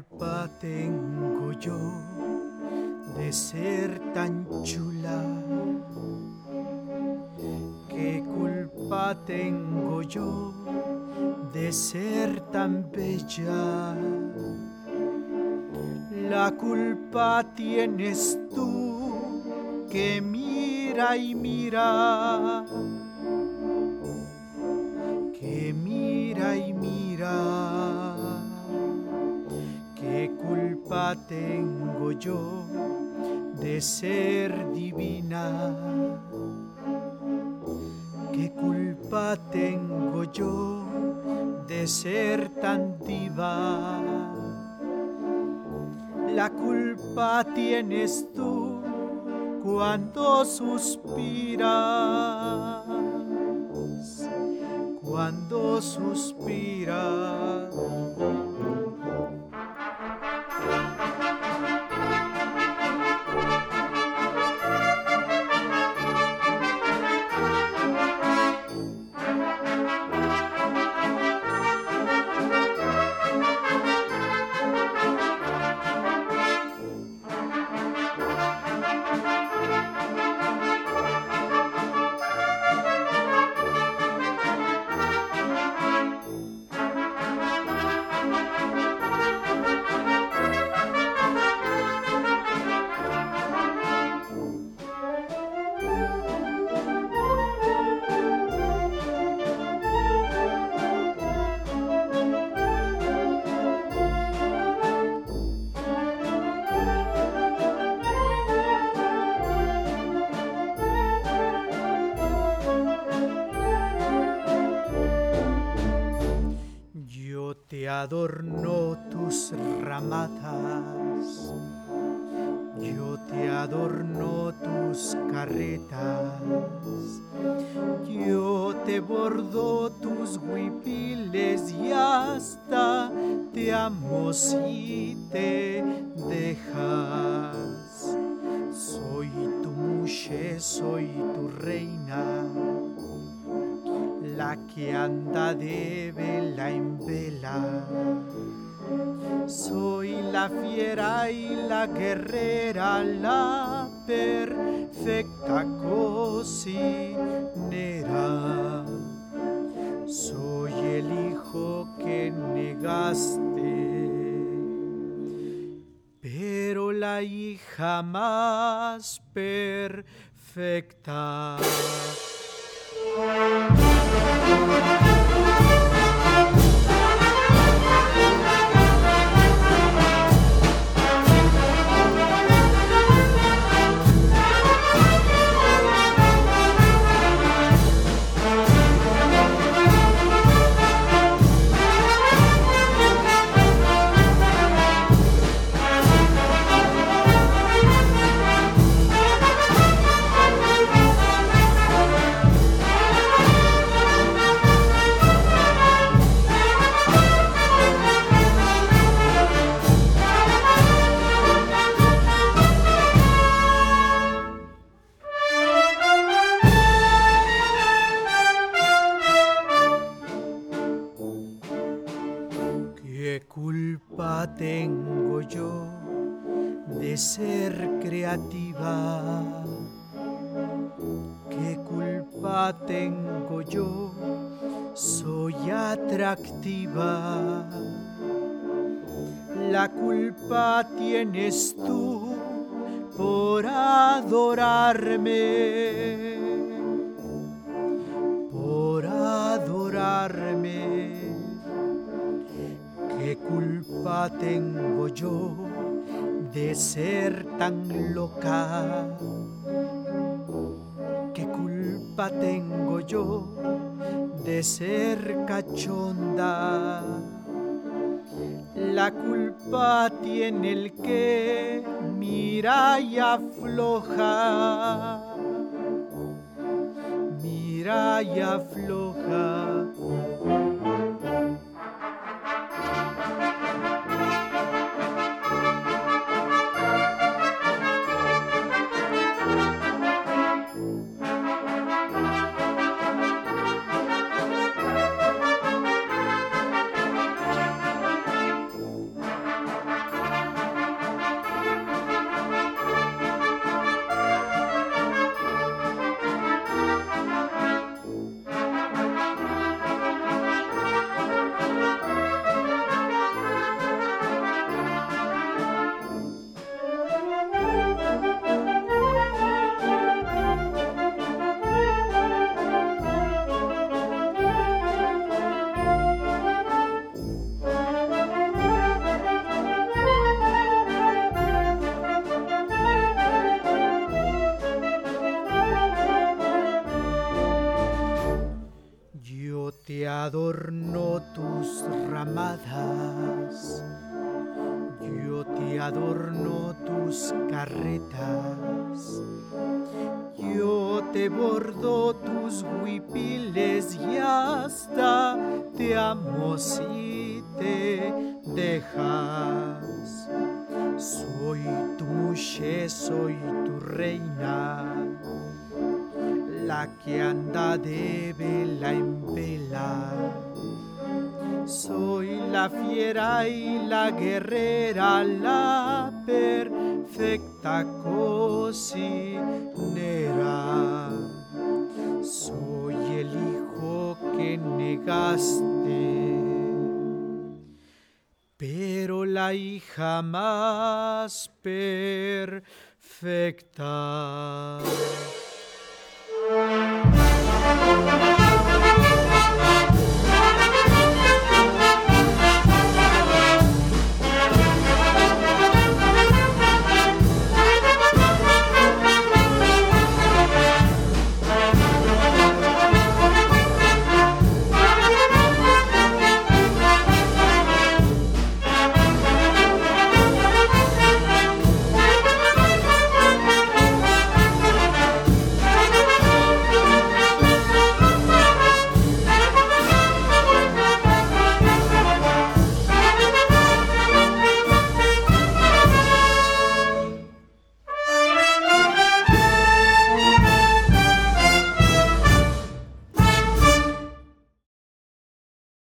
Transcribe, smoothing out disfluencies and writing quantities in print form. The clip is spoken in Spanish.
culpa tengo yo de ser tan chula? ¿Qué culpa tengo yo de ser tan bella? La culpa tienes tú, que mira y mira, que mira y mira. ¿Qué culpa tengo yo de ser divina? ¿Qué culpa tengo yo de ser tan diva? La culpa tienes tú cuando suspiras, cuando suspiras. Te adorno tus ramadas, yo te adorno tus carretas, yo te bordo tus huipiles y hasta te amo si te dejas. Soy tu mujer, soy tu reina, la que anda de vela en vela. Soy la fiera y la guerrera, la perfecta cocinera. Soy el hijo que negaste, pero la hija más perfecta. ¿Qué culpa tengo yo de ser creativa? ¿Qué culpa tengo yo? Soy atractiva. La culpa tienes tú por adorarme, por adorarme. ¿Qué culpa tengo yo de ser tan loca? ¿Qué culpa tengo yo de ser cachonda? La culpa tiene el que mira y afloja, mira y afloja. ramadas, yo te adorno tus carretas, yo te bordo tus huipiles y hasta te amo si te dejas. Soy tu mujer, soy tu reina, la que anda de vela en vela. Soy la fiera y la guerrera, la perfecta cocinera. Soy el hijo que negaste, pero la hija más perfecta.